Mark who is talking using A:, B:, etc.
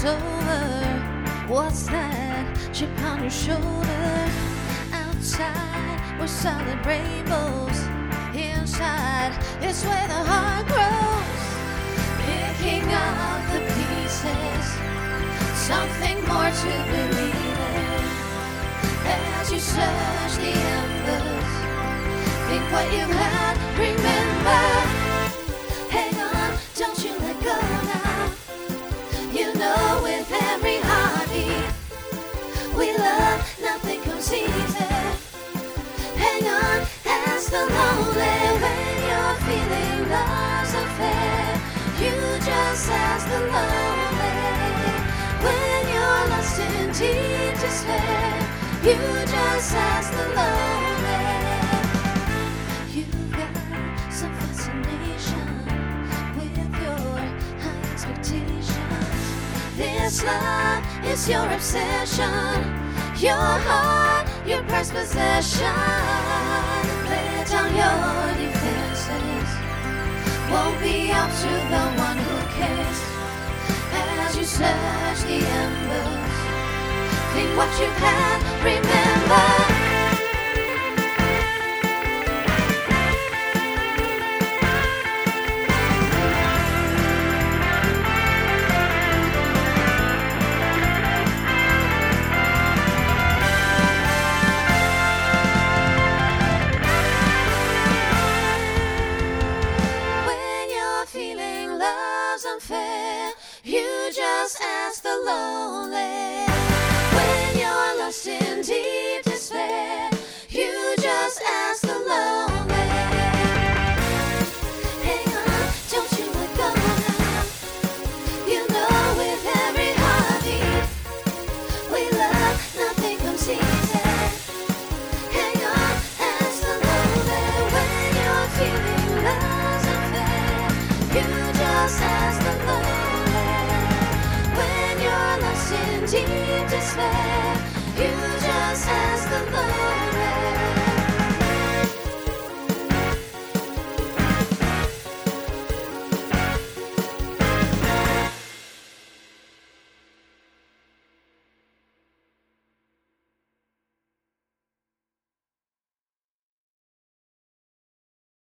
A: over. What's that chip on your shoulder? Outside we're solid rainbows. Inside is where the heart grows. Picking up the pieces, something more to believe in. As you search the embers, think what you had, remember. Hang on, don't you let go now. You know with every heartbeat we love, nothing comes easy. Hang on, ask the lonely when you're feeling love's affair. You just ask the lonely when you're lost in deep despair. You just ask the lonely. You've got some fascination with your high expectations. This love is your obsession, your heart, your prized possession. Lay down your defenses, won't be up to the one who cares. As you search the embers, think what you've had, remember. Feeling love's unfair, you just ask the lonely. When you're lost in deep despair, you just ask the lonely. Hang on, don't you let go now. You know with every heartbeat we love, nothing comes easy. Hang on, ask the lonely when you're feeling love's unfair. You just ask the lonely when you're lost in deep despair. You